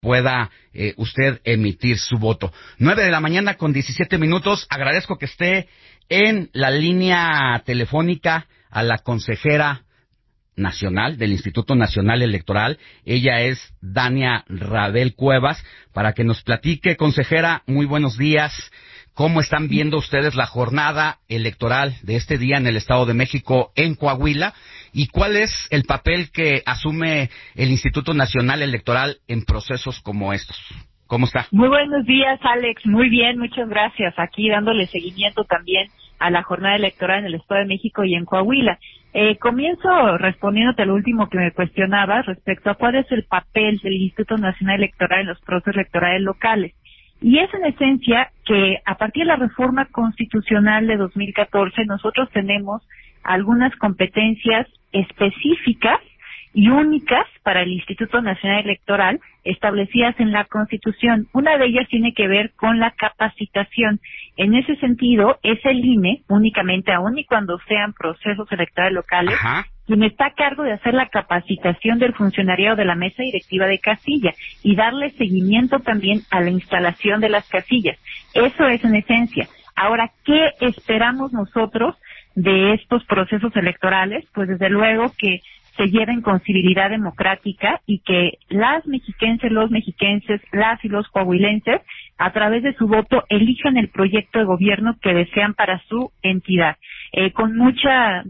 pueda usted emitir su voto. 9:17 a.m. Agradezco que esté en la línea telefónica a la consejera nacional del Instituto Nacional Electoral. Ella es Dania Rabel Cuevas, para que nos platique. Consejera, muy buenos días. ¿Cómo están viendo ustedes la jornada electoral de este día en el Estado de México, en Coahuila? ¿Y cuál es el papel que asume el Instituto Nacional Electoral en procesos como estos? ¿Cómo está? Muy buenos días, Alex. Muy bien, muchas gracias. Aquí dándole seguimiento también a la jornada electoral en el Estado de México y en Coahuila. Comienzo respondiéndote al último que me cuestionabas respecto a cuál es el papel del Instituto Nacional Electoral en los procesos electorales locales. Y es en esencia que a partir de la reforma constitucional de 2014 nosotros tenemos algunas competencias específicas y únicas para el Instituto Nacional Electoral establecidas en la Constitución. Una de ellas tiene que ver con la capacitación. En ese sentido, es el INE, únicamente, aun y cuando sean procesos electorales locales, quien está a cargo de hacer la capacitación del funcionariado de la mesa directiva de casilla y darle seguimiento también a la instalación de las casillas. Eso es en esencia. Ahora, ¿qué esperamos nosotros de estos procesos electorales? Pues desde luego que se lleven con civilidad democrática y que las mexiquenses, los mexiquenses, las y los coahuilenses, a través de su voto, elijan el proyecto de gobierno que desean para su entidad, con mucha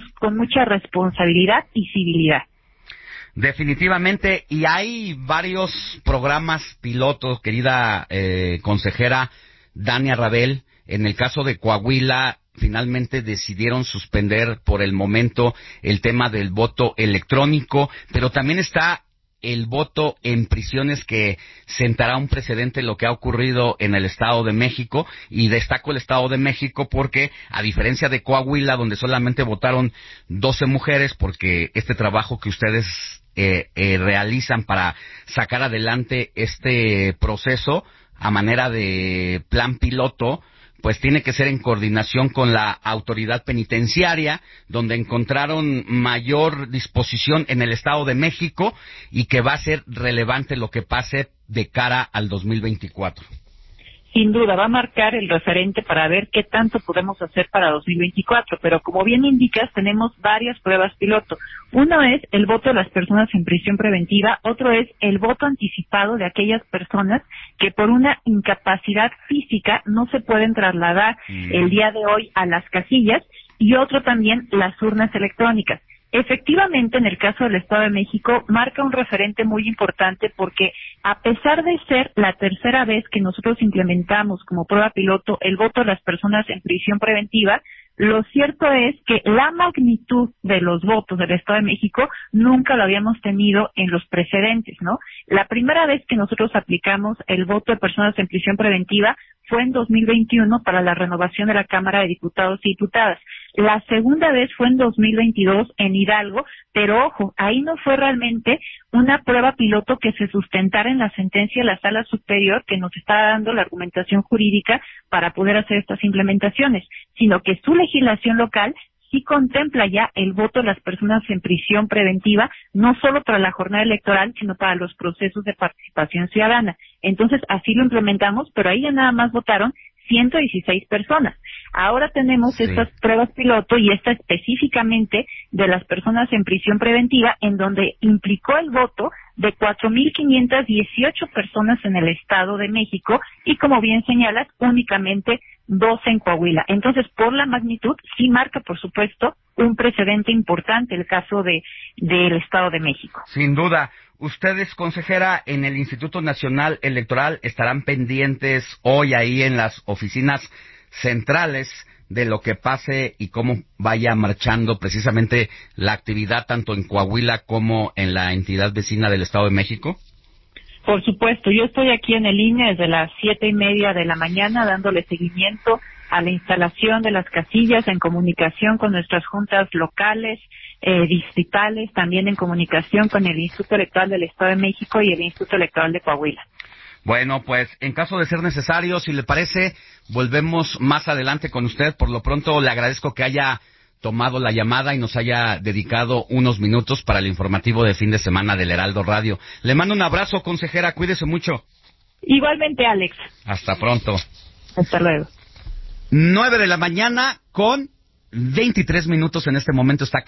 responsabilidad y civilidad. Definitivamente, y hay varios programas pilotos, querida consejera Dania Rabel. En el caso de Coahuila, finalmente decidieron suspender por el momento el tema del voto electrónico, pero también está el voto en prisiones, que sentará un precedente lo que ha ocurrido en el Estado de México. Y destaco el Estado de México porque, a diferencia de Coahuila, donde solamente votaron 12 mujeres, porque este trabajo que ustedes realizan para sacar adelante este proceso a manera de plan piloto, pues tiene que ser en coordinación con la autoridad penitenciaria, donde encontraron mayor disposición en el Estado de México, y que va a ser relevante lo que pase de cara al 2024. Sin duda, va a marcar el referente para ver qué tanto podemos hacer para 2024, pero como bien indicas, tenemos varias pruebas piloto. Uno es el voto de las personas en prisión preventiva, otro es el voto anticipado de aquellas personas que por una incapacidad física no se pueden trasladar el día de hoy a las casillas, y otro también las urnas electrónicas. Efectivamente, en el caso del Estado de México, marca un referente muy importante porque, a pesar de ser la tercera vez que nosotros implementamos como prueba piloto el voto de las personas en prisión preventiva, lo cierto es que la magnitud de los votos del Estado de México nunca lo habíamos tenido en los precedentes, ¿no? La primera vez que nosotros aplicamos el voto de personas en prisión preventiva fue en 2021 para la renovación de la Cámara de Diputados y Diputadas. La segunda vez fue en 2022 en Hidalgo, pero ojo, ahí no fue realmente una prueba piloto que se sustentara en la sentencia de la Sala Superior que nos está dando la argumentación jurídica para poder hacer estas implementaciones, sino que su legislación local sí contempla ya el voto de las personas en prisión preventiva, no solo para la jornada electoral, sino para los procesos de participación ciudadana. Entonces, así lo implementamos, pero ahí ya nada más votaron 116 personas. Ahora tenemos estas pruebas piloto, y esta específicamente de las personas en prisión preventiva, en donde implicó el voto de 4,518 personas en el Estado de México, y como bien señalas, únicamente 12 en Coahuila. Entonces, por la magnitud, sí marca, por supuesto, un precedente importante el caso del Estado de México. Sin duda. Ustedes, consejera, en el Instituto Nacional Electoral estarán pendientes hoy ahí en las oficinas centrales de lo que pase y cómo vaya marchando precisamente la actividad tanto en Coahuila como en la entidad vecina del Estado de México. Por supuesto, yo estoy aquí en el INE desde las 7:30 de la mañana dándole seguimiento a la instalación de las casillas, en comunicación con nuestras juntas locales, distritales, también en comunicación con el Instituto Electoral del Estado de México y el Instituto Electoral de Coahuila. Bueno, pues en caso de ser necesario, si le parece, volvemos más adelante con usted. Por lo pronto le agradezco que haya tomado la llamada y nos haya dedicado unos minutos para el informativo de fin de semana del Heraldo Radio. Le mando un abrazo, consejera, cuídese mucho. Igualmente, Alex. Hasta pronto. Hasta luego. 9 de la mañana con 23 minutos en este momento está